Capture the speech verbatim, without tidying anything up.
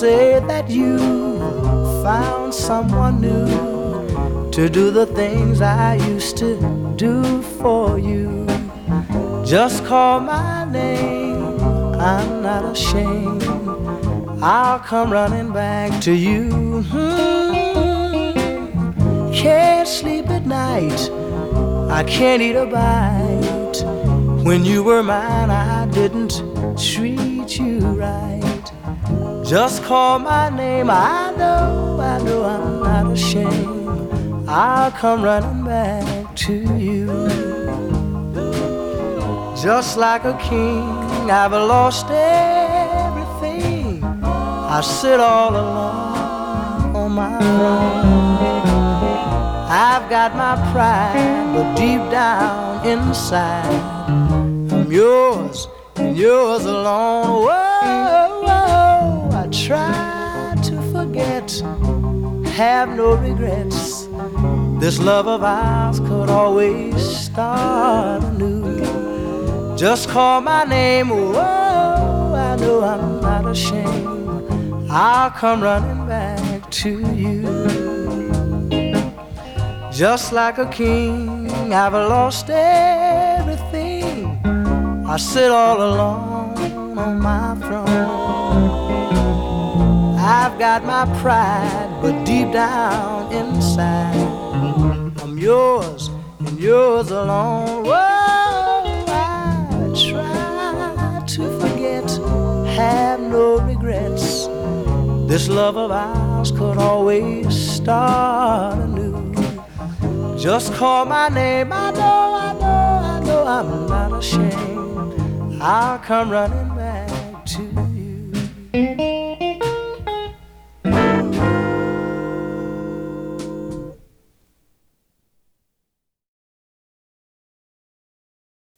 say that you found someone new to do the things I used to do for you. Just call my name, I'm not ashamed. I'll come running back to you. Hmm. Can't sleep at night, I can't eat a bite. When you were mine, I didn't treat you right. Just call my name, I know, I know I'm not ashamed. I'll come running back to you. Just like a king, I've lost everything. I sit all alone on my throne. I've got my pride, but deep down inside, I'm yours and yours alone. Whoa, whoa, I try to forget, have no regrets. This love of ours could always start anew. Just call my name, whoa, I know I'm not ashamed. I'll come running back to you. Just like a king, I've lost everything. I sit all alone on my throne. I've got my pride, but deep down inside, I'm yours and yours alone. Whoa, I try to forget, have no regrets. This love of ours could always start anew. Just call my name, I know, I know, I know I'm not ashamed. I'll come running back to you.